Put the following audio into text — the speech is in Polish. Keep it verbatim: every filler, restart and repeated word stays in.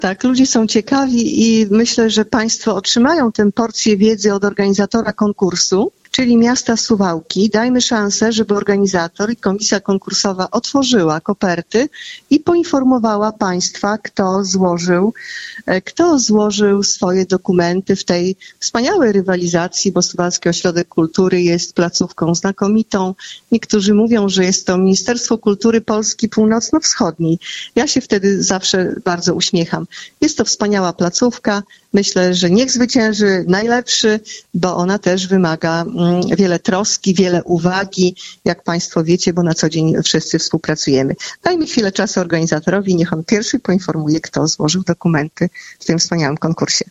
Tak, ludzie są ciekawi i myślę, że Państwo otrzymają tę porcję wiedzy od organizatora konkursu, czyli miasta Suwałki. Dajmy szansę, żeby organizator i komisja konkursowa otworzyła koperty i poinformowała Państwa, kto złożył, kto złożył swoje dokumenty w tej wspaniałej rywalizacji, bo Suwalski Ośrodek Kultury jest placówką znakomitą. Niektórzy mówią, że jest to Ministerstwo Kultury Polski Północno-Wschodniej. Ja się wtedy zawsze bardzo uśmiecham. Jest to wspaniała placówka. Myślę, że niech zwycięży najlepszy, bo ona też wymaga wiele troski, wiele uwagi, jak Państwo wiecie, bo na co dzień wszyscy współpracujemy. Dajmy chwilę czasu organizatorowi, niech on pierwszy poinformuje, kto złożył dokumenty w tym wspaniałym konkursie.